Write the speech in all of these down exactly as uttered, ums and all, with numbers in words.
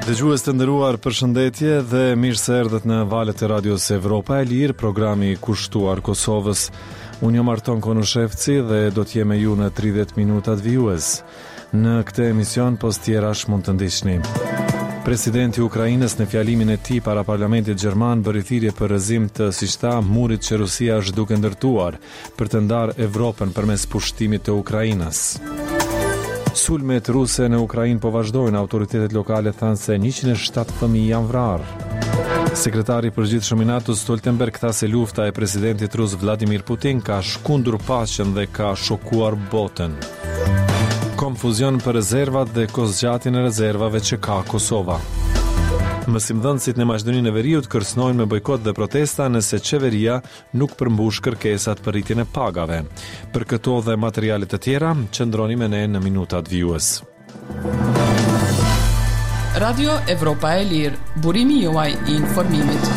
Dëgjues të nderuar, përshëndetje dhe mirë se erdhët në valët e Radios Evropa e Lirë, programi i kushtuar Kosovës. Unë jam Arton Konushevci dhe do të jem me ju në tridhjetë minutat vijues. Në këtë emision pos tjerash mund të ndiqni. Presidenti i Ukrainës në fjalimin e tij para parlamentit gjerman bëri thirrje për rrëzim të, siç tha, murit që Rusia është duke ndërtuar për të ndarë Evropën përmes pushtimit të Ukrainës. Sulmet ruse në Ukrainë po vazhdojnë, autoritetet lokale thanë se njëqind e shtatë fëmijë janë vrarë. Sekretari i përgjithshëm i NATO Stoltenberg tha se lufta e presidentit rus Vladimir Putin ka shkundur paqen dhe ka shokuar botën. Konfuzion për rezervat dhe kozgjatjen e rezervave që ka Kosova. Mësimdhënësit në Maqedoninë e Veriut kërcënojnë me bojkot dhe protesta nëse qeveria nuk përmbush kërkesat për rritjen e pagave. Për këto dhe materiale të tjera, qëndroni me ne në minutat vijues. Radio Evropa e Lirë, burimi juaj i informimit.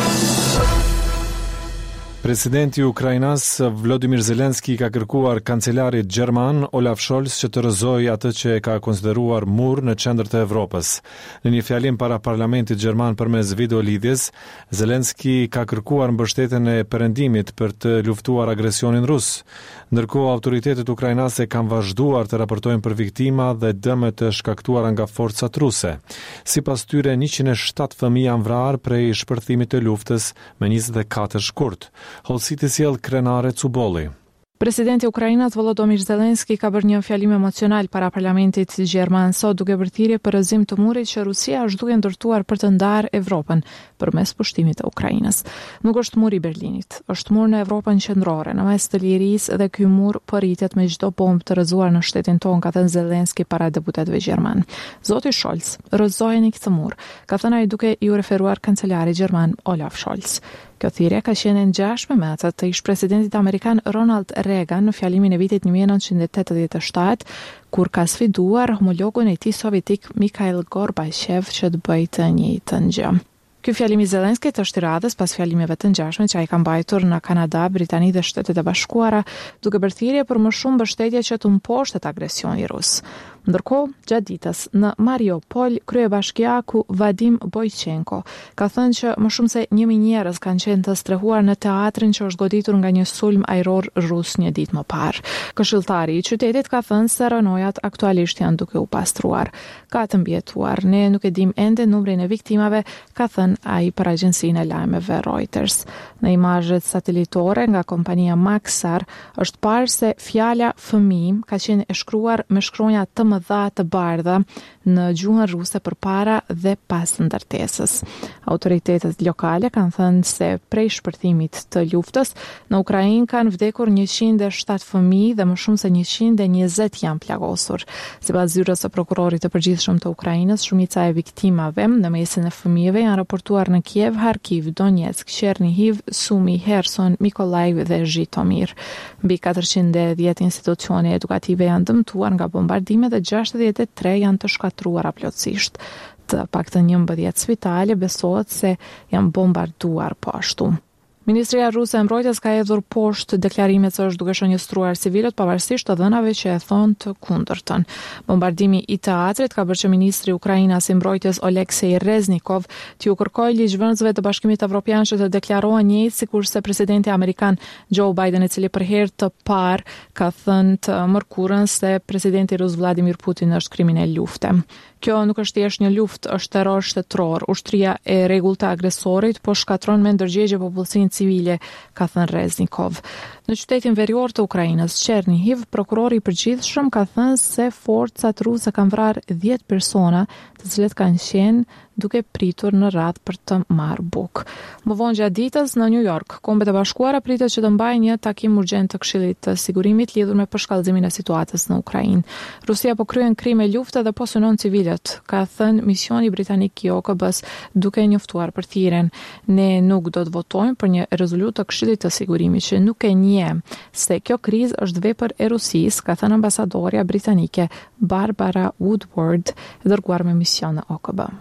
Presidenti i Ukrainës Volodymyr Zelensky ka kërkuar kancelarit gjerman Olaf Scholz që të rrëzojë atë që e ka konsideruar mur në qendër të Evropës. Në një fjalim para parlamentit gjerman përmes videolidhjes, Zelensky ka kërkuar mbështetjen e perëndimit për të luftuar agresionin rus. Ndërkohë autoritetet ukrainase kanë vazhduar të raportojnë për viktima dhe dëmet të shkaktuara nga forcat ruse. Sipas tyre njëqind e shtatë fëmijë janë vrarë prej shpërthimit të luftës me njëzet e katër shkurt. Holsiti sjell Krenare Cubolli. Presidenti i Ukrainës Volodymyr Zelensky ka bërë një fjalim emocional para parlamentit gjerman sot duke bërë thirrje për rrëzim të murit që Rusia është duke ndërtuar për të ndarë Evropën përmes pushtimit të Ukrainës. Nuk është muri i Berlinit, është mur në Evropën qendrore, në mes të lirisë dhe ky mur përritet me çdo bombë të rrëzuar në shtetin tonë, ka thënë Zelensky para deputetëve gjerman. Zoti Scholz, rrëzojeni këtë mur, ka thënë ai duke i referuar kancelarit gjerman Olaf Scholz. Kjo thirrje ka qenë në ngjashme me atë të ish presidentit amerikan Ronald Reagan në fjalimin e vitit një mijë e nëntëqind e tetëdhjetë e shtatë, kur ka sfiduar homologun e tij sovjetik Mikhail Gorbachev që të bëjë të njëjtën gjë. Ky fjalim i Zelenskit është i radhës pas fjalimeve të ngjashme që ai ka mbajtur në Kanada, Britani dhe Shtetet e Bashkuara, duke bërë thirrje për më shumë mbështetje që të mposhtet agresioni rus. Ndërkohë, gjatë ditës, në Mariupol, kryebashkiaku Vadim Bojchenko ka thënë që më shumë se një mijë njerëz kanë qenë të strehuar në teatrin që është goditur nga një sulm ajror rus një ditë më parë. Këshilltari i qytetit ka thënë se rënojat aktualisht janë duke u pastruar. Ka të mbijetuar, ne nuk e dim ende numrin e viktimave, ka thënë ai për agjencinë e lajmeve Reuters. Në imazhet satelitore nga kompania Maxar është parë se fjala fëmijë ka qenë e shkruar me shkronja të mëdha të bardha në gjuhën ruse përpara dhe pas ndërtesës. Autoritetet lokale kanë thënë se prej shpërthimit të luftës në Ukrainë kanë vdekur njëqind e shtatë fëmijë dhe më shumë se njëqind e njëzet janë plagosur. Sipas zyrës së prokurorit të përgjithshëm të Ukrainës, shumica e viktimave në mesin e fëmijëve janë raportuar në Kiev, Harkiv, Donetsk, Chernihiv, Sumi, Kherson, Mykolaiv dhe Zhitomir. Mbi katërqind e dhjetë institucione edukative janë dëmtuar nga bombardimet dhe gjashtëdhjetë e tre janë të shkatruara plotësisht. Të paktën njëmbëdhjetë spitale besohet se janë bombarduar po ashtu. Ministria ruse e mbrojtjes ka hedhur poshtë deklarimet se është duke shënjestruar civilët pavarësisht të dhënave që e thonë të kundërtën. Bombardimi i teatrit ka bërë që ministri i Ukrainës i mbrojtjes Oleksij Reznikov t'ju kërkojë ligjvënësve të Bashkimit Evropian që të deklarohen njëjtë sikurse presidenti amerikan Joe Biden, i cili për herë të parë ka thënë të mërkurën se presidenti rus Vladimir Putin është kriminal lufte. Kjo nuk është thjesht një luftë, është terror shtetëror. Ushtria e rregullt të agresorit po shkatron me ndërgjegje popullsinë civile, ka thënë Reznikov. Në qytetin verior të Ukrainës, Chernihiv, prokurori i përgjithshëm ka thënë se forcat ruse kanë vrarë dhjetë persona, të cilët kanë qenë duke pritur në radhë për të marrë bukë. Më vonë gjatë ditës në New York, Kombet e Bashkuara pritet që të mbajë një takim urgjent të Këshillit të Sigurimit lidhur me përshkallëzimin e situatës në Ukrainë. Rusia po kryen krime lufte dhe po synon civilët, ka thënë misioni britanik i O K B-s duke njoftuar për thirrjen. Ne nuk do të votojmë për një rezolutë të Këshillit të Sigurimit që nuk e njeh se kjo krizë është vepër e Rusisë, ka thënë ambasadorja britanike Barbara Woodward, e dërguar me mision në O K B.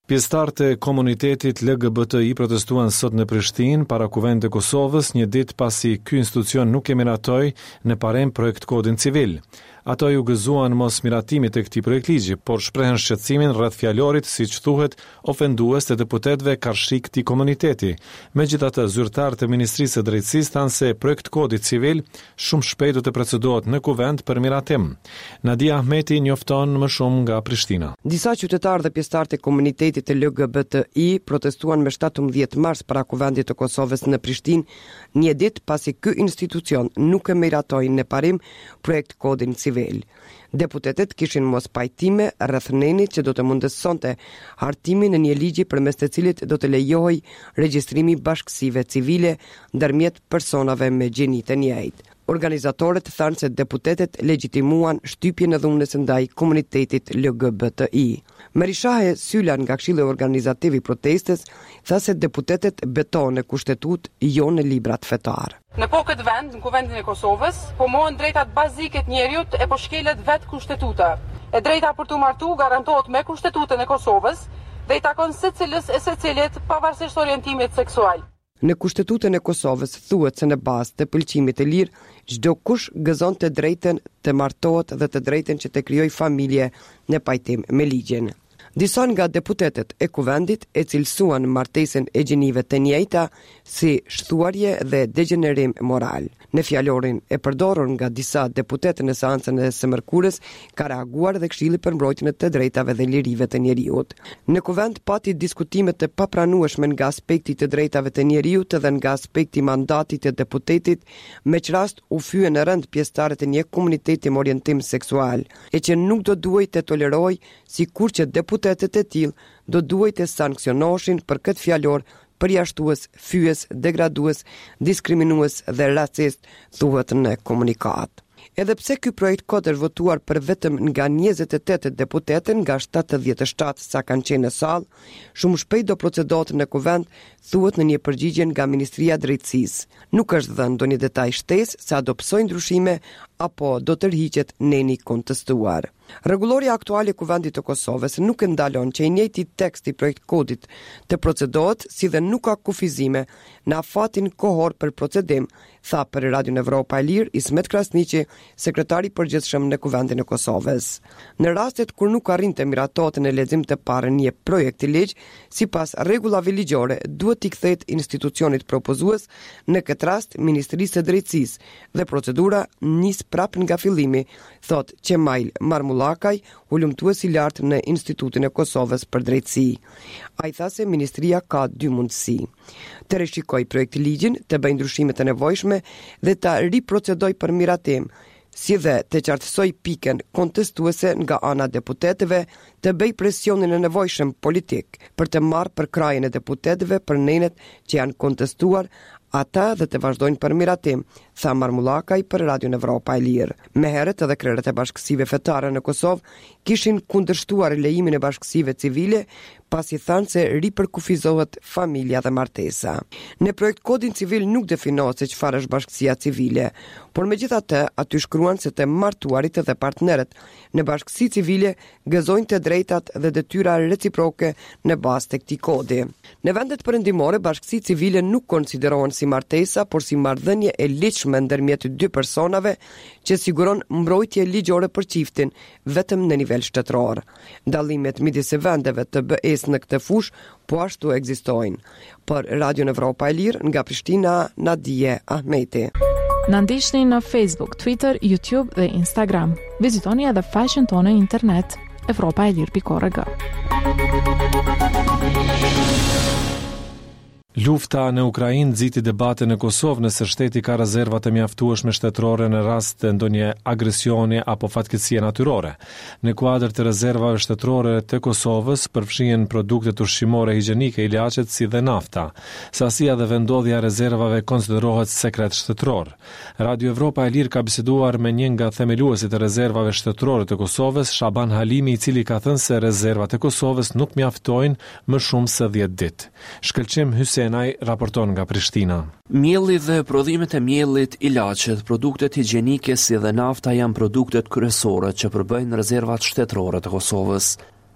Pjesëtarët e komunitetit L G B T I protestuan sot në Prishtinë para Kuvendit të Kosovës, një ditë pasi ky institucion nuk e miratoi në parem projekt kodin civil. Ato ju gëzuan mos miratimit e këtij projektligji, por shprehen shqetësimin rreth fjalorit, siç thuhet, ofendues të deputetëve karshi këtij komuniteti. Megjithatë, zyrtarët e Ministrisë së Drejtësisë thanë se projekt kodi civil shumë shpejt do të procedohet në Kuvend për miratim. Nadia Ahmeti njofton më shumë nga Prishtina. Disa qytetarë dhe pjesëtarë të komunitetit të L G B T I protestuan me shtatëmbëdhjetë mars para Kuvendit të Kosovës në Prishtinë, një ditë pasi ky institucion nuk e miratoi në parim projekt kodin civil. Deputetët kishin mos pajtime rreth nenit që do të mundësonte hartimin e një ligji përmes të cilit do të lejohej regjistrimi bashkësive civile ndërmjet personave me gjeni të njëjtë. Organizatorët thanë se deputetët legjitimuan shtypjen e dhunës ndaj komunitetit L G B T I. Merishahe Sylan nga Këshilli Organizativ i protestës tha se deputetët betohen në kushtetut, jo në librat fetar. Në po këtë vend, në Kuvendin e Kosovës, pomohen drejtat bazike të njerëzit e po shkelet vetë kushtetuta. E drejta për të martu garantohet me kushtetutën e Kosovës dhe i takon secilës e secilit pavarësisht orientimit seksual. Në kushtetutën e Kosovës thuhet se në bazë të pëlqimit të lirë, çdo kush gëzon të drejtën të martohet dhe të drejtën që të krijojë familje në pajtim me ligjin. Disa nga deputetët e Kuvendit e cilësuan martesën e gjenive të njëjta si shthuarje dhe degenerim moral. Në fjalorin e përdorur nga disa deputetë në seancën e së mërkurës, ka reaguar dhe Këshilli për mbrojtjen e të drejtave dhe lirive të njeriut. Në Kuvend pati diskutime të papranueshme nga aspekti të drejtave të njeriut dhe nga aspekti mandatit të deputetit, me që rast u fyen në rënd pjesëtarët e një komuniteti me orientim seksual, e që nuk do duhet të toleroj, sikur që deputetët e tillë do duhet të sankcionoheshin për këtë fjalor përjashtues, fyes, degradues, diskriminues dhe racist, thuhet në komunikat. Edhe pse ky projekt kod është votuar për vetëm nga njëzet e tetë deputetë nga shtatëdhjetë e shtatë sa kanë qenë në sallë, shumë shpejt do procedohet në Kuvend, thuhet në një përgjigje nga Ministria e Drejtësisë. Nuk është dhënë ndonjë detaj shtesë se a do psojnë ndryshime apo do tërhiqet neni kontestuar. Rregulloria aktuale e Kuvendit të Kosovës nuk e ndalon që i njëjti tekst i projekt kodit të procedohet, si dhe nuk ka kufizime në afatin kohor për procedim, tha për Radion Evropa e Lirë Ismet Krasniqi, sekretari i përgjithshëm në Kuvendin e Kosovës. Në rastet kur nuk arrinte miratohet në lexim të parë një projekt i ligj, sipas rregullave ligjore, duhet i kthehet institucionit propozues, në këtë rast Ministrisë së Drejtësisë, dhe procedura nis prap nga fillimi, thot Qemail Marmullakaj, hulumtues i lartë në Institutin e Kosovës për Drejtësi. Ai tha se ministria ka dy mundësi: të rishikoj projekt ligjin, të bëjë ndryshimet e nevojshme dhe të riprocedoj për miratim, si dhe të qartësoj pikën kontestuese nga ana deputetëve, të bëj presionin e nevojshëm politik për të marrë për krajen e deputetëve për nenet që janë kontestuar ata dhe të vazhdojnë për miratim, tha Marmullakaj për Radion Evropa e Lirë. Me herët edhe krerët e bashkësive fetare në Kosovë kishin kundërshtuar lejimin e bashkësive civile, pasi thanë se ripërkufizohet familja dhe martesa. Në projekt kodin civil nuk definohet se çfarë është bashkësia civile, por megjithatë aty shkruan se të martuarit dhe partnerët në bashkësi civile gëzojnë të drejtat dhe detyra reciproke në bazë të këtij kodi. Në vendet perëndimore, bashkësi civile nuk konsiderohen si martesa, por si marrëdhënie e ligjshme ndërmjet dy personave që siguron mbrojtje ligjore për çiftin vetëm në nivel shtetëror. Dallimet midis vendeve të B E S në këtë fushë po ashtu ekzistojnë. Për Radion Evropa e Lirë nga Prishtina, Nadije Ahmeti. Na ndiqni në Facebook, Twitter, YouTube dhe Instagram. Vizitoni edhe faqen tonë internet evropa e lirë pikë org. Lufta në Ukrainë nxiti debate në Kosovë nëse shteti ka rezervat e mjaftueshme shtetërore në rast të ndonjë agresioni apo fatkeqësie natyrore. Në kuadër të rezervave shtetërore të Kosovës përfshihen produktet ushqimore higjienike, ilaçet si dhe nafta. Sasia dhe vendodhja e rezervave konsiderohet sekret shtetëror. Radio Evropa e Lirë ka biseduar me një nga themeluesit e rezervave shtetërore të Kosovës, Shaban Halimi, i cili ka thënë se rezervat e Kosovës nuk mjaftojnë më shumë se dhjetë ditë. Shkëlqim Hysen raporton nga Prishtina. Mielli dhe prodhimet e miellit, ilaçet, produktet higjienike si dhe nafta janë produktet kryesore që përbëjnë rezervat shtetërore të Kosovës.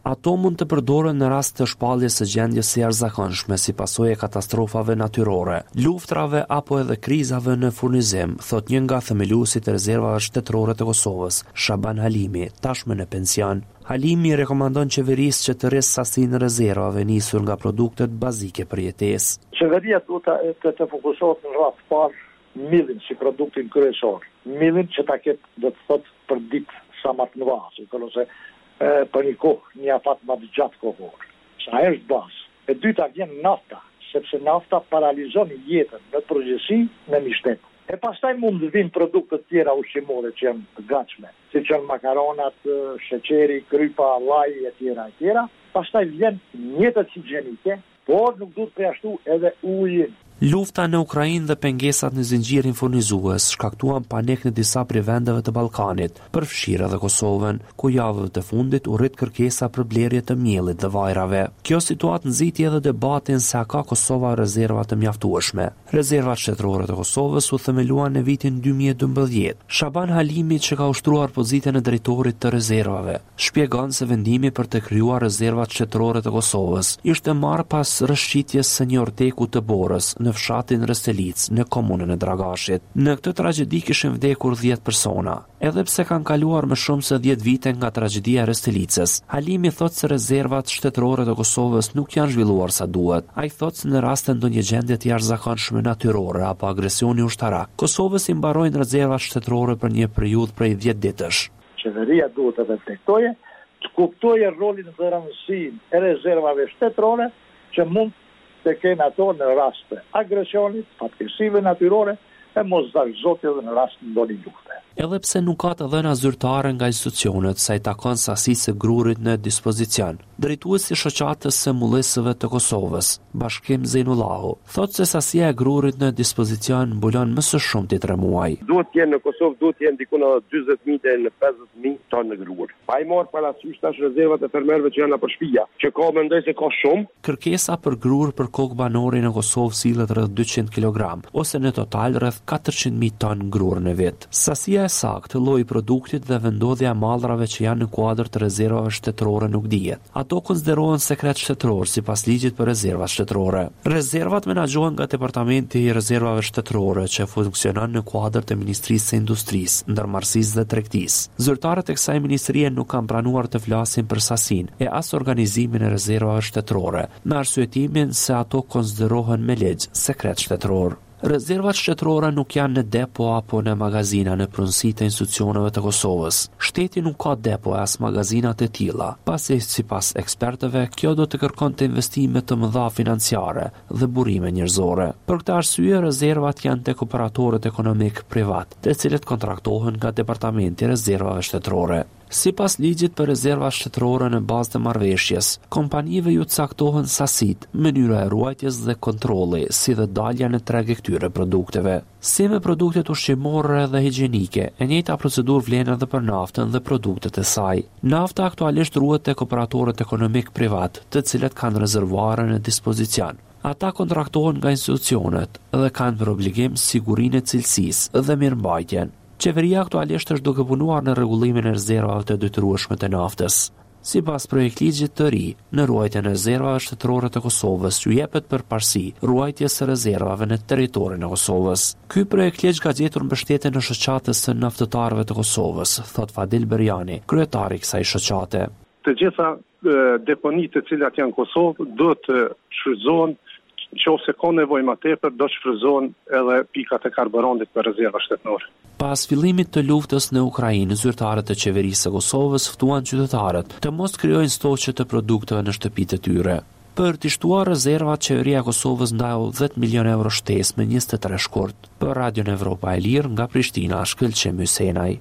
Ato mund të përdoren në rast të shpalljes së gjendjes së jashtëzakonshme si pasojë e katastrofave natyrore, luftrave apo edhe krizave në furnizim, thot një nga themeluesit e rezervave shtetërore të Kosovës, Shaban Halimi, tashmë në pension. Halimi rekomandon qeverisë që të rresë sasinë e rezervave nisur nga produktet bazike për jetesë. Qeveria duhet të, të fokusohet në radhë parë millin si produktin kryesor. Millin që ta ketë do të thotë për ditë sa më të mëdha, ose për një kohë, një afat më të gjatë kohor. Sa është bazë. E dyta vjen nafta, sepse nafta paralizon jetën në përgjithësi në mishtet. E pastaj mund të vinë produkte të tjera ushqimore që janë të gatshme, siç janë makaronat, sheqeri, krypa, llaji e tjera e tjera. Pastaj vjen mjetet higjienike, por nuk duhet përjashtu edhe ujin. Lufta në Ukrainë dhe pengesat në zinxhirin furnizues shkaktuan panik në disa prej vendeve të Ballkanit, përfshirë edhe Kosovën, ku javëve të fundit u rrit kërkesa për blerje të miellit dhe vajrave. Kjo situatë nxiti edhe debatin se a ka Kosova rezerva të mjaftueshme. Rezervat shtetërore të Kosovës u themeluan në vitin dy mijë e dymbëdhjetë. Shaban Halimi, që ka ushtruar pozitën e drejtorit të rezervave, shpjegon se vendimi për të krijuar rezervat shtetërore të Kosovës ishte marrë pas rrëshqitjes së një orteku të Borës në fshatin Restelic në komunën e Dragashit. Në këtë tragjedi kishin vdekur dhjetë persona. Edhe pse kanë kaluar më shumë se dhjetë vite nga tragjedia e Restelicës, Halimi thotë se rezervat shtetërore të Kosovës nuk janë zhvilluar sa duhet. Ai thotë se në rast të ndonjë gjendje të jashtëzakonshme natyrore apo agresioni ushtarak, Kosovës i mbarojnë rezervat shtetërore për një periudhë prej dhjetë ditësh. Qeveria duhet të reflektojë, të kuptojë rolin dhe rëndësinë e rezervave shtetërore që mund të kenë ato në rast të agresionit, fatkeqësive natyrore e mosdashzotit dhe në rast të ndonjë lufte. Edhe pse nuk ka të dhëna zyrtare nga institucionet sa i takon sasisë së grurit në dispozicion, drejtuesi i shoqatës së mullisëve të Kosovës, Bashkim Zejnullahu, thotë se sasia e grurit në dispozicion mbulon më së shumti tre muaj. Duhet të jenë në Kosovë, duhet të jenë diku në dyzet mijë deri në pesëdhjetë mijë tonë grur. Pa i marrë parasysh tash rezervat e fermerëve që janë nëpër shtëpia, që ka mendoj se ka shumë. Kërkesa për grur për kokë banore në Kosovë sillet rreth dyqind kilogram, ose në total rreth katërqind mijë tonë grur në vit. Sasia e saktë, lloji i produktit dhe vendodhja e mallrave që janë në kuadër të rezervave shtetërore nuk dihet. Ato konsiderohen sekret shtetëror sipas ligjit për rezervat shtetërore. Rezervat menaxhohen nga Departamenti i Rezervave Shtetërore që funksionon në kuadër të Ministrisë së Industrisë, Ndërmarrësisë dhe Tregtisë. Zyrtarët e kësaj ministrie nuk kanë pranuar të flasin për sasinë e as organizimin e rezervave shtetërore, me arsyetimin se ato konsiderohen me ligj sekret shtetëror. Rezervat shtetërore nuk janë në depo apo në magazina në pronësitë e institucioneve të Kosovës. Shteti nuk ka depo as magazina të tilla, pasi sipas ekspertëve kjo do të kërkonte investime të mëdha financiare dhe burime njerëzore. Për këtë arsye rezervat janë tek operatorët ekonomik privat, të cilët kontraktohen nga Departamenti i Rezervave Shtetërore. Sipas ligjit për rezervat shtetërore në bazë të marrëveshjes, kompanive ju caktohen sasitë, mënyra e ruajtjes dhe kontrolli, si dhe dalja në treg e këtyre produkteve. Si me produktet ushqimore dhe higjienike, e njëjta procedurë vlen edhe për naftën dhe produktet e saj. Nafta aktualisht ruhet tek operatorët ekonomik privat, të cilët kanë rezervuare në dispozicion. Ata kontraktohen nga institucionet dhe kanë për obligim sigurinë e cilësisë dhe mirëmbajtjen. Qeveria aktualisht është duke punuar në rregullimin e rezervave të detyrueshme të naftës. Sipas projektligjit të ri, në ruajtjen e rezervave shtetërore të Kosovës ju jepet përparësi ruajtjes së rezervave në territorin e Kosovës. Ky projektligj ka gjetur mbështetje në shoqatës së naftëtarëve të Kosovës, thot Fadil Berjani, kryetari i kësaj shoqate. Të gjitha deponitë të cilat janë në Kosovë do të shfrytëzohen, nëse ka nevojë më tepër, do të shfrytëzohen edhe pikat e karburantit për rezerva shtetërore. Pas fillimit të luftës në Ukrainë, zyrtarët e qeverisë së Kosovës ftuan qytetarët të mos krijojnë stoqe të produkteve në shtëpitë e tyre. Për të shtuar rezervat, qeveria e Kosovës ndau dhjetë milionë euro shtesë me njëzet e tre shkurt. Për Radion Evropa e Lirë nga Prishtina, Shkëlqem Hysenaj.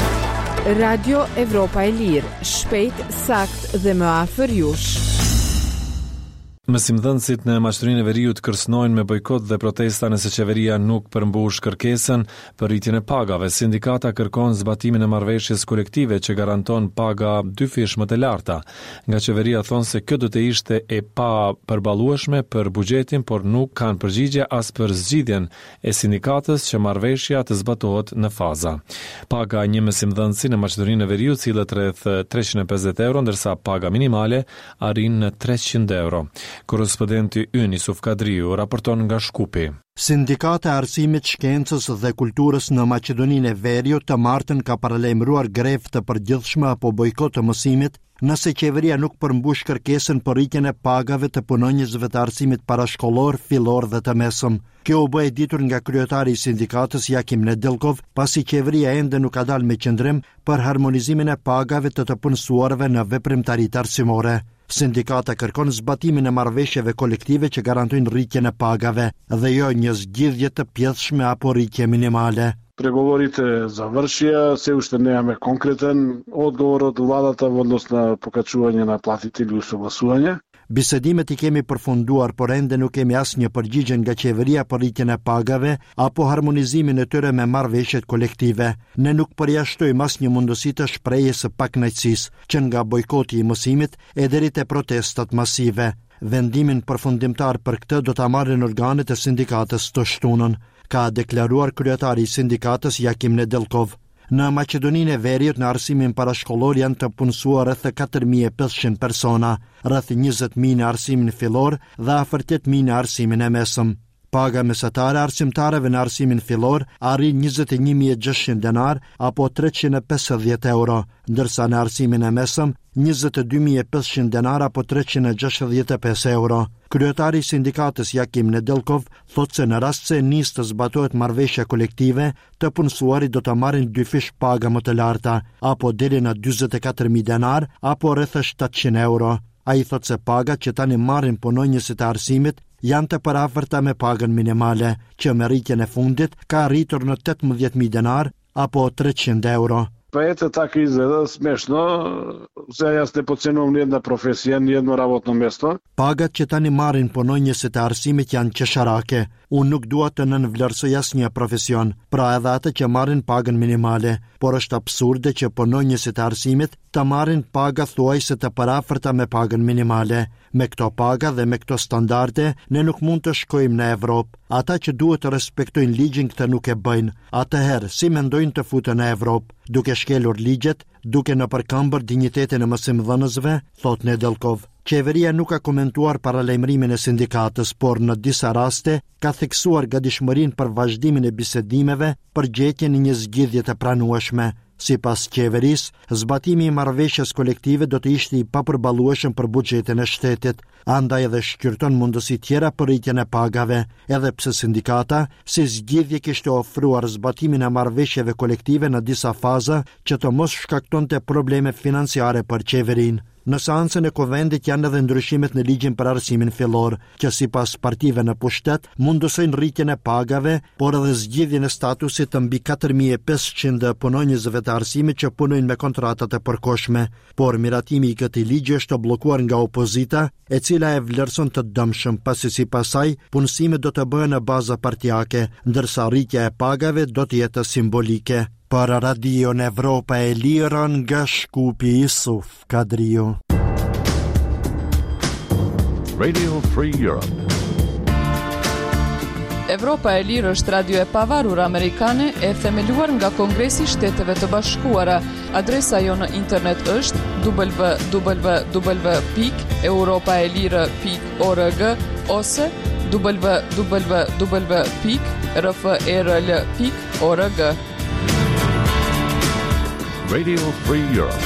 Radio Evropa e Lirë, shpejt, sakt dhe më afër jush. Mësimdhënësit në maqëturinë e Veriut kërcënojnë me bojkot dhe protesta nëse qeveria nuk përmbush kërkesën për rritjen e pagave. Sindikata kërkon zbatimin e marrëveshjes kolektive që garanton paga dyfish më të larta. Nga qeveria thonë se kjo do të ishte e pa përballueshme për buxhetin, por nuk kanë përgjigje as për zgjidhjen e sindikatës që marrëveshja të zbatohet në faza. Paga një mësimdhënësi në maqëturinë e Veriut cilët rreth treqind e pesëdhjetë euro, ndërsa paga minimale arrin në treqind euro. Korrespondenti ynë Yusuf Kadriu raporton nga Shkupi. Sindikata e Arsimit, Shkencës dhe Kulturës në Maqedoninë e Veriut të martën ka paralajmëruar grevë të përgjithshme apo bojkot të mësimit nëse qeveria nuk përmbush kërkesën për rritjen e pagave të punonjësve të arsimit parashkollor, fillor dhe të mesëm. Kjo u bë e ditur nga kryetari i sindikatës Jakim Nedelkov, pasi qeveria ende nuk ka dalë me qëndrim për harmonizimin e pagave të të punësuarve në veprimtaritë arsimore. Sindikata kërkon zbatimin e marrëveshjeve kolektive që garantojnë rritjen e pagave dhe jo një zgjidhje të pjedhshme apo rritje minimale. Преговорите завршија, се уште немаме конкретен одговор од владата во однос на покачување на платите или усогласување. Bisedimet i kemi përfunduar, por ende nuk kemi asnjë përgjigje nga qeveria për rritjen e pagave apo harmonizimin e tyre me marrëveshjet kolektive. Ne nuk përjashtojmë asnjë mundësi të shprehjes së pakënaqësisë, që nga bojkoti i mësimit e deri te protestat masive. Vendimin përfundimtar për këtë do ta marrin organet e sindikatës të shtunën, ka deklaruar kryetari i sindikatës Jakim Nedelkov. Në Maqedoninë e Veriut në arsimin parashkollor janë të punësuar rreth katër mijë e pesëqind persona, rreth njëzet mijë në arsimin fillor dhe afër tetë mijë në arsimin e mesëm. Paga mesatare arsimtarëve në arsimin fillor arrin njëzet e një mijë e gjashtëqind denar apo treqind e pesëdhjetë euro, ndërsa në arsimin e mesëm njëzet e dy mijë e pesëqind denar apo treqind e gjashtëdhjetë e pesë euro. Kryetari i sindikatës Jakim Nedelkov thotë se në rast se nis të zbatohet marrëveshja kolektive, të punësuarit do të marrin dyfish paga më të larta, apo deri në dyzet e katër mijë denar apo rreth shtatëqind euro. Ai thotë se pagat që tani marrin punonjësit e arsimit janë të parafërta me pagën minimale, që me rritjen e fundit ka arritur në tetëmbëdhjetë mijë denar apo treqind euro. Па ето така изгледа смешно, се јас не подценувам ни една професија, ни едно работно место. Pagat që tani marrin punonjësit e arsimit janë qesharake. Unë nuk dua të nënvlerësoj asnjë profesion, pra edhe atë që marrin pagën minimale, por është absurde që punonjësit e arsimit të marrin paga thuajse të parafërta me pagën minimale. Me këto paga dhe me këto standarde, ne nuk mund të shkojmë në Evropë. Ata që duhet të respektojnë ligjin këtë nuk e bëjnë. Atëherë, si mendojnë të futen në Evropë? Duke shkelur ligjet, duke në përkëmbër dinjitetin e mësimdhënësve, thot Nedelkov. Qeveria nuk ka komentuar paralajmërimin e sindikatës, por në disa raste ka theksuar gatishmërinë për vazhdimin e bisedimeve për gjetjen e një zgjidhje të pranueshme. Sipas qeverisë, zbatimi i marrëveshjes kolektive do të ishte i papërballueshëm për buxhetin e shtetit, andaj edhe shqyrton mundësi tjera për rritjen e pagave, edhe pse sindikata si zgjidhje kishte ofruar zbatimin e marrëveshjeve kolektive në disa faza që të mos shkaktonte probleme financiare për qeverinë. Në seancën e Kuvendit janë edhe ndryshimet në ligjin për arsimin fillor, që sipas partive në pushtet mundësojnë rritjen e pagave, por edhe zgjidhjen e statusit të mbi katër mijë e pesëqind punonjësve të arsimit që punojnë me kontratat e përkohshme. Por miratimi i këtij ligji është bllokuar nga opozita, e cila e vlerëson të dëmshëm, pasi sipas saj punësimet do të bëhen në baza partijake, ndërsa rritja e pagave do të jetë simbolike. Për Radio Evropa e Lirën nga Shkupi, Yusuf Kadriu. Radio Free Europe. Evropa e Lirë është radio e pavarur amerikane e themeluar nga Kongresi i Shteteve të Bashkuara. Adresa jo në internet është w w w pikë europaelire pikë org ose w w w pikë r f e r l pikë org. Radio Free Europe.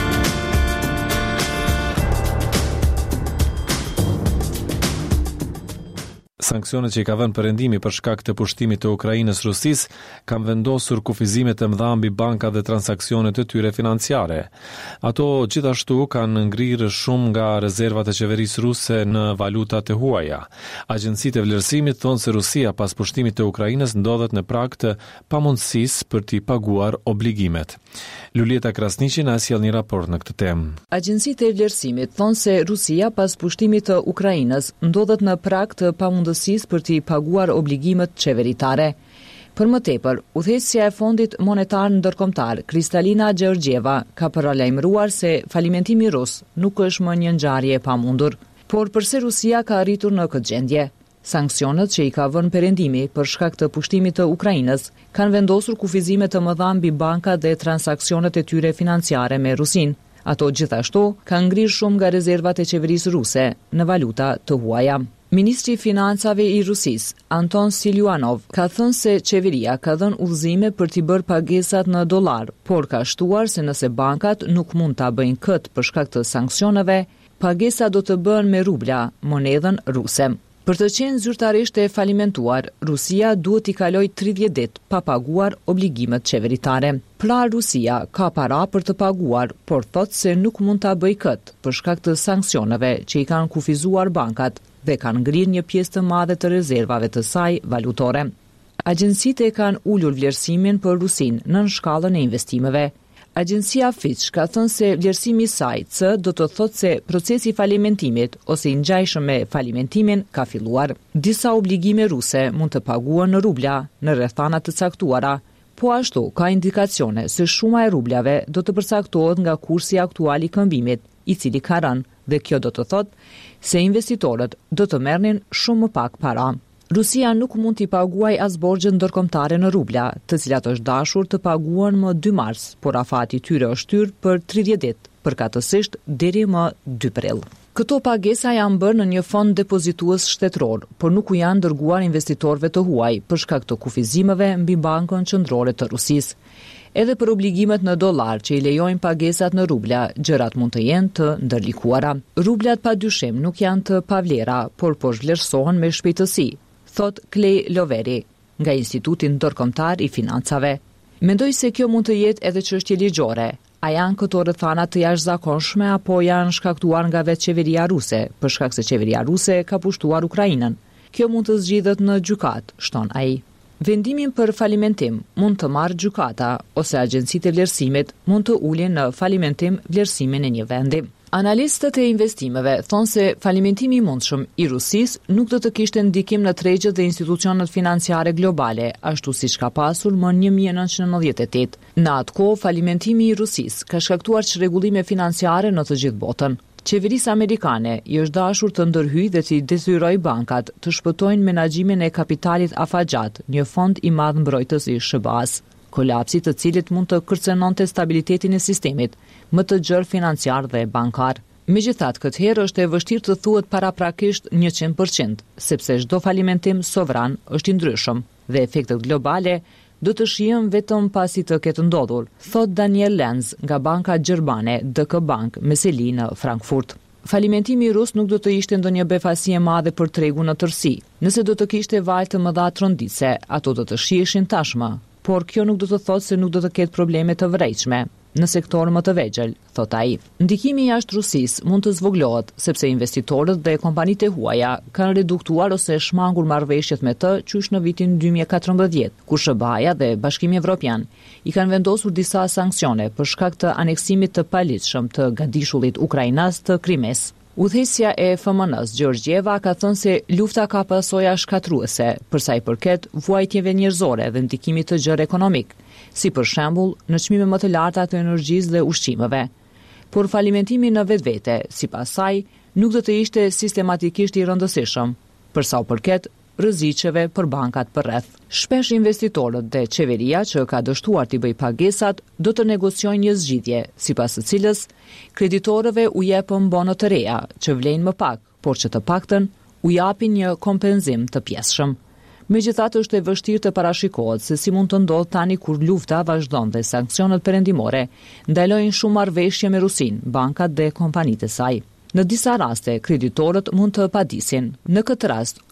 Sanksionet që i ka vënë perëndimi për shkak të pushtimit të Ukrainës Rusisë kanë vendosur kufizime të mëdha mbi bankat dhe transaksionet e tyre financiare. Ato gjithashtu kanë ngrirë shumë nga rezervat e qeverisë ruse në valutat e huaja. Agjencitë e vlerësimit thonë se Rusia pas pushtimit të Ukrainës ndodhet në prag të pamundësisë për t'i paguar obligimet. Lulieta Krasniqi na sjell një raport në këtë temë. Agjencitë e vlerësimit thonë se Rusia pas pushtimit të Ukrainës ndodhet në prag të pamundësisë për t'i paguar obligimet qeveritare. Për më tepër, udhëheqësja e Fondit Monetar Ndërkombëtar, Kristalina Gjeorgjeva, ka paralajmëruar se falimentimi rus nuk është më një ngjarje e pamundur. Por përse Rusia ka arritur në këtë gjendje? Sanksionet që i ka vënë perëndimi për shkak të pushtimit të Ukrainës kanë vendosur kufizime të mëdha mbi bankat dhe transaksionet e tyre financiare me Rusinë. Ato gjithashtu kanë ngrirë shumë nga rezervat e qeverisë ruse në valuta të huaja. Ministri i Financave i Rusisë, Anton Siluanov, ka thënë se qeveria ka dhënë udhëzime për t'i bërë pagesat në dollar, por ka shtuar se nëse bankat nuk mund ta bëjnë këtë për shkak të sanksioneve, pagesa do të bëhen me rubla, monedhën ruse. Për të qenë zyrtarisht e falimentuar, Rusia duhet t'i kalojë tridhjetë ditë pa paguar obligimet qeveritare. Pra Rusia ka para për të paguar, por thotë se nuk mund ta bëjë këtë për shkak të sanksioneve që i kanë kufizuar bankat dhe kanë ngrirë një pjesë të madhe të rezervave të saj valutore. Agjencitë e kanë ulur vlerësimin për Rusinë nën shkallën e investimeve. Agjencia Fitch ka thënë se vlerësimi i saj C do të thotë se procesi i falimentimit ose i ngjajshëm me falimentimin ka filluar. Disa obligime ruse mund të paguhen në rubla në rrethana të caktuara, po ashtu ka indikacione se shuma e rublave do të përcaktohet nga kursi aktual i këmbimit, i cili ka rënë, dhe kjo do të thotë se investitorët do të merrnin shumë më pak para. Rusia nuk mund t'i paguaj as borxhet ndërkombëtare në rubla, të cilat është dashur të paguhen më dy mars, por afati i tyre është hyrë për tridhjetë ditë, përkatësisht deri më dy prill. Këto pagesa janë bërë në një fond depozitues shtetëror, por nuk u janë dërguar investitorëve të huaj për shkak të kufizimeve mbi Bankën Qendrore të Rusisë. Edhe për obligimet në dollar që i lejojnë pagesat në rubla, gjërat mund të jenë të ndërlikuara. Rublat padyshim nuk janë të pavlera, por po zhvlerësohen me shpejtësi, thot Clay Loveri, nga Instituti Ndërkombëtar i Financave. Mendoj se kjo mund të jetë edhe çështje ligjore. A janë këto rrethana të jashtëzakonshme apo janë shkaktuar nga vetë qeveria ruse, për shkak se qeveria ruse ka pushtuar Ukrainën? Kjo mund të zgjidhet në gjykat, shton ai. Vendimin për falimentim mund të marrë gjykata ose agjencitë e vlerësimit mund të ulin në falimentim vlerësimin e një vendi. Analistët e investimeve thonë se falimentimi i mundshëm i Rusisë nuk do të kishte ndikim në tregjet dhe institucionet financiare globale, ashtu siç ka pasur më në një mijë e nëntëqind e nëntëdhjetë e tetë. Në atë kohë, falimentimi i Rusisë ka shkaktuar çrregullime financiare në të gjithë botën. Qeverisë amerikane i është dashur të ndërhyjë dhe të detyrojë bankat të shpëtojnë menaxhimin e kapitalit afagjat, një fond i madh mbrojtës i S B A-s, kolapsi të cilit mund të kërcënonte stabilitetin e sistemit më të gjerë financiar dhe bankar. Megjithatë, këtë herë është e vështirë të thuhet paraprakisht njëqind përqind, sepse çdo falimentim sovran është i ndryshëm dhe efektet globale do të shihen vetëm pasi të ketë ndodhur, thot Daniel Lenz nga banka gjermane D K Bank me seli në Frankfurt. Falimentimi rus nuk do të ishte ndonjë befasi e madhe për tregun në tërësi. Nëse do të kishte valë të mëdha tronditse, ato do të shiheshin tashmë, por kjo nuk do të thotë se nuk do të ketë probleme të vërejtshme në sektor më të vegjël, thot ai. Ndikimi jashtë Rusisë mund të zvoglohet sepse investitorët dhe kompanitë e huaja kanë reduktuar ose shmangur marrëveshjet me të qysh në vitin dy mijë e katërmbëdhjetë, kur S B A-ja dhe Bashkimi Evropian i kanë vendosur disa sanksione për shkak të aneksimit të paligjshëm të gadishullit ukrainas të Krimes. Udhëheqësja e F M N-s Gjeorgjeva ka thënë se lufta ka pasoja shkatruese për sa i përket vuajtjeve njerëzore dhe ndikimit të gjerë ekonomik, si për shembull në çmime më të larta të energjisë dhe ushqimeve. Por falimentimi në vetvete, sipas saj, nuk do të ishte sistematikisht i rëndësishëm për sa u përket rreziqeve për bankat përreth. Shpesh investitorët dhe qeveria që ka dështuar t'i bëjë pagesat do të negociojnë një zgjidhje, sipas së cilës kreditorëve u jepën bono të reja që vlejnë më pak, por që të paktën u japin një kompenzim të pjesshëm. Megjithatë, është e vështirë të parashikohet se si mund të ndodhë tani kur lufta vazhdon dhe sanksionet perëndimore ndalojnë shumë marrëveshje me Rusinë, bankat dhe kompanitë e saj. Në disa raste, kreditorët mund të padisin. Në këtë rast,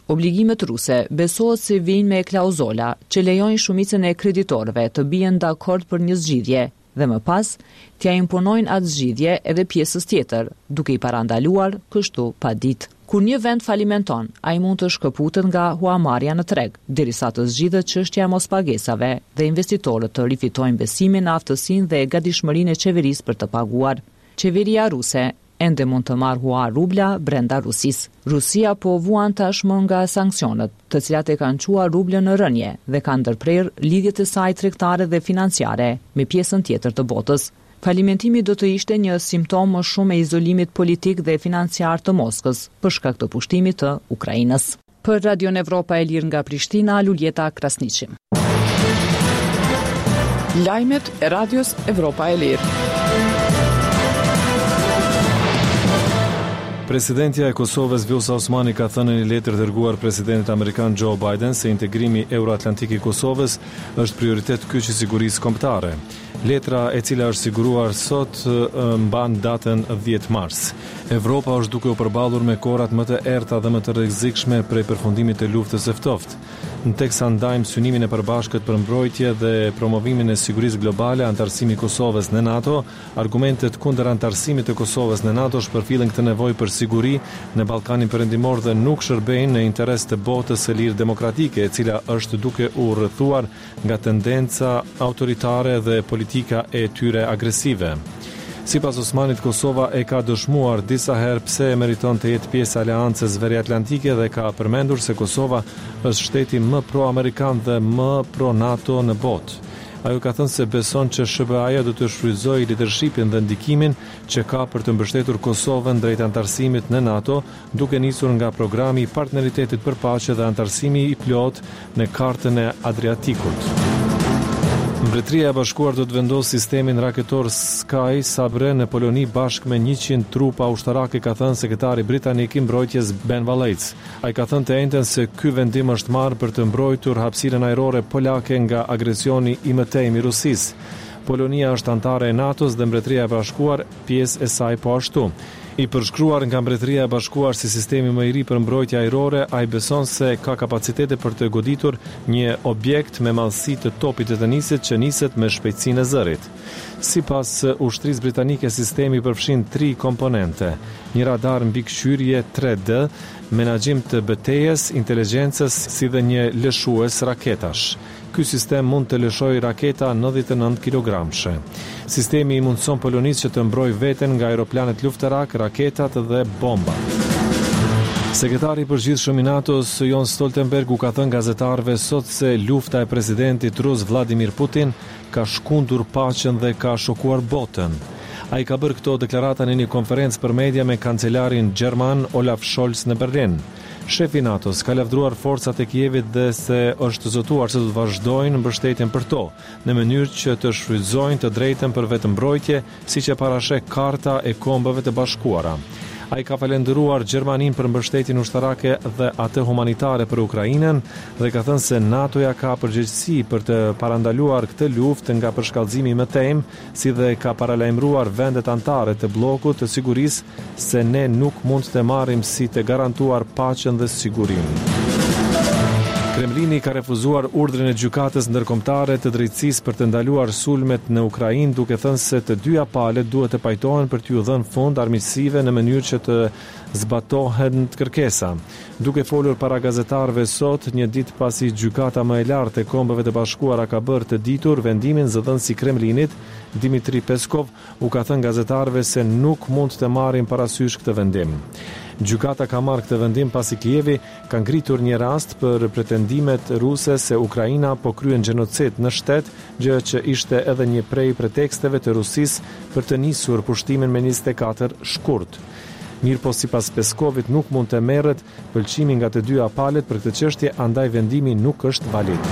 Obligimet ruse besohet se vijnë me klauzola që lejojnë shumicën e kreditorëve të bien dakord për një zgjidhje dhe më pas t'ja imponojnë atë zgjidhje edhe pjesës tjetër, duke i parandaluar kështu pa ditë. Kur një vend falimenton, ai mund të shkëputet nga huamarrja në treg, derisa të zgjidhet çështja e mospagesave dhe investitorët të rifitojnë besimin në aftësinë dhe gatishmërinë e qeverisë për të paguar. Qeveria ruse ende mund të marrë hua rubla brenda Rusisë. Rusia po vuan tashmë nga sanksionet, të cilat e kanë quar rublën në rënje dhe kanë ndërprer lidhjet e saj tregtare dhe financiare me pjesën tjetër të botës. Falimentimi do të ishte një simptom më shumë e izolimit politik dhe financiar të Moskës për shkak të pushtimit të Ukrainës. Për Radio Evropa e Lirë nga Prishtina, Luljeta Krasniqi. Lajmet e Radios Evropa e Lirë. Presidentja e Kosovës Vjosa Osmani ka thënë në një letër dërguar presidentit amerikan Joe Biden se integrimi euroatlantik i Kosovës është prioritet kyç i sigurisë kombëtare. Letra e cila është siguruar sot mban datën dhjetë mars. Evropa është duke u përballur me kohrat më të errta dhe më të rrezikshme prej përfundimit të luftës së ftohtë. Në tekst ndajmë synimin e përbashkët për mbrojtje dhe promovimin e sigurisë globale, antarësimi i Kosovës në NATO, argumentet kundër antarësimit të Kosovës në NATO shpërfillen këtë nevojë për siguri në Ballkanin Perëndimor dhe nuk shërbejnë në interes të botës së lirë demokratike, e cila është duke u rrëthuar nga tendenca autoritare dhe politika e tyre agresive. Sipas Osmanit, Kosova e ka dëshmuar disa herë pse e meriton të jetë pjesë e Aleancës Veriatlantike dhe ka përmendur se Kosova është shteti më pro-amerikan dhe më pro-NATO në botë. Ajo ka thënë se beson që S B A-ja do të shfrytëzojë leadershipin dhe ndikimin që ka për të mbështetur Kosovën drejt antarësimit në NATO, duke nisur nga programi i partneritetit për paqe dhe antarësimi i plot në kartën e Adriatikut. Mbretëria e Bashkuar do të vendosë sistemin raketor Sky Sabre në Poloni bashkë me njëqind trupa ushtarake, ka thënë sekretari britanik i mbrojtjes Ben Wallace. Ai ka thënë të njëjtën se ky vendim është marrë për të mbrojtur hapësirën ajrore polake nga agresioni i mëtejmë i Rusisë. Polonia është antare e NATO-s dhe Mbretëria e Bashkuar pjesë e saj po ashtu. I përshkruar nga Mbretëria e Bashkuar si sistemi më i ri për mbrojtje ajrore, ai beson se ka kapacitete për të goditur një objekt me madhësi të topit të tenisit që niset me shpejtësinë e zërit. Sipas ushtrisë britanike, sistemi përfshin tri komponente: një radar mbikëqyrje tre D, menaxhim të betejës, inteligjencës si dhe një lëshues raketash. Ky sistem mund të lëshojë raketa nëntëdhjetë e nëntë kilogramshe. Sistemi i mundson Polonisë që të mbrojë veten nga aeroplanet luftarak, raketat dhe bombat. Sekretari i përgjithshëm i NATO-s Jens Stoltenberg u ka thënë gazetarëve sot se lufta e presidentit rus Vladimir Putin ka shkundur paqen dhe ka shokuar botën. Ai ka bërë këto deklarata në një konferencë për media me kancelarin gjerman Olaf Scholz në Berlin. Shefi NATO-s ka lavdruar forcat e Kievit dhe se është zotuar se do të vazhdojnë mbështetjen për to, në mënyrë që të shfrytëzojnë të drejtën për vetëmbrojtje, siç e parasheh Karta e Kombeve të Bashkuara. Ai ka falendëruar Gjermaninë për mbështetjen ushtarake dhe atë humanitare për Ukrainën dhe ka thënë se NATO-ja ka përgjegjësi për të parandaluar këtë luftë nga përshkallëzimi i mëtejmë, si dhe ka paralajmëruar vendet anëtare të bllokut të sigurisë se ne nuk mund të marrim si të garantuar paqen dhe sigurinë. Kremlini ka refuzuar urdhrin e gjykatës ndërkombëtare të drejtësisë për të ndaluar sulmet në Ukrainë, duke thënë se të dyja palët duhet të pajtohen për t'ju dhënë fund armiqësive në mënyrë që të zbatohen kërkesa. Duke folur para gazetarëve sot, një ditë pasi gjykata më e lartë e Kombeve të Bashkuara ka bërë të ditur vendimin, zëdhënësi i Kremlinit, Dmitri Peskov, u ka thënë gazetarëve se nuk mund të marrin parasysh këtë vendim. Gjykata ka marrë këtë vendim pasi Kijevi ka ngritur një rast për pretendimet ruse se Ukraina po kryen gjenocid në shtet, gjë që ishte edhe një prej preteksteve të Rusisë për të nisur pushtimin me njëzet e katër shkurt. Mirë po sipas Peskovit nuk mund të merret pëlqimi nga të dyja palët për këtë çështje, andaj vendimi nuk është valid.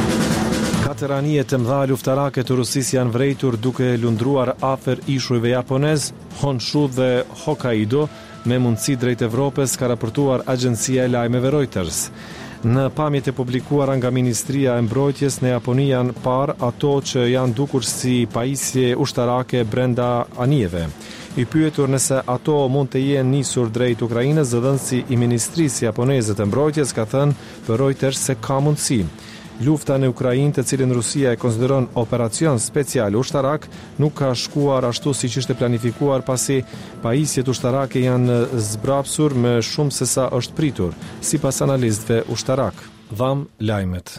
Katër anije të mëdha luftarake të Rusisë janë vrejtur duke lundruar afër ishujve japonez, Honshu dhe Hokkaido, me mundësi drejt Evropës, ka raportuar agjencia e lajmeve Reuters. Në pamjet e publikuara nga Ministria e Mbrojtjes në Japoni janë parë ato që janë dukur si pajisje ushtarake brenda anijeve. I pyetur nëse ato mund të jenë nisur drejt Ukrainës, zëdhënësi i Ministrisë Japoneze të Mbrojtjes ka thënë për Reuters se ka mundësi. Lufta në Ukrainë, të cilën Rusia e konsideron operacion special ushtarak, nuk ka shkuar ashtu siç ishte planifikuar, pasi pajisjet ushtarake janë zbrapsur më shumë se sa është pritur, sipas analistëve ushtarak. Dham lajmet.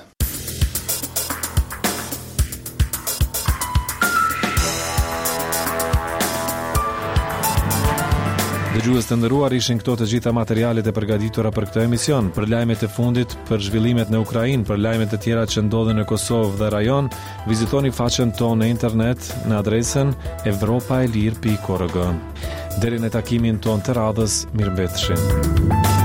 Dëgjues të nderuar, ishin këto të gjitha materialet e përgatitura për këtë emision. Për lajmet e fundit, për zhvillimet në Ukrainë, për lajmet e tjera që ndodhen në Kosovë dhe rajon, vizitoni faqen tonë në internet në adresën evropaelir punkt org. Deri në takimin tonë të radhës, mirëmbëfshim.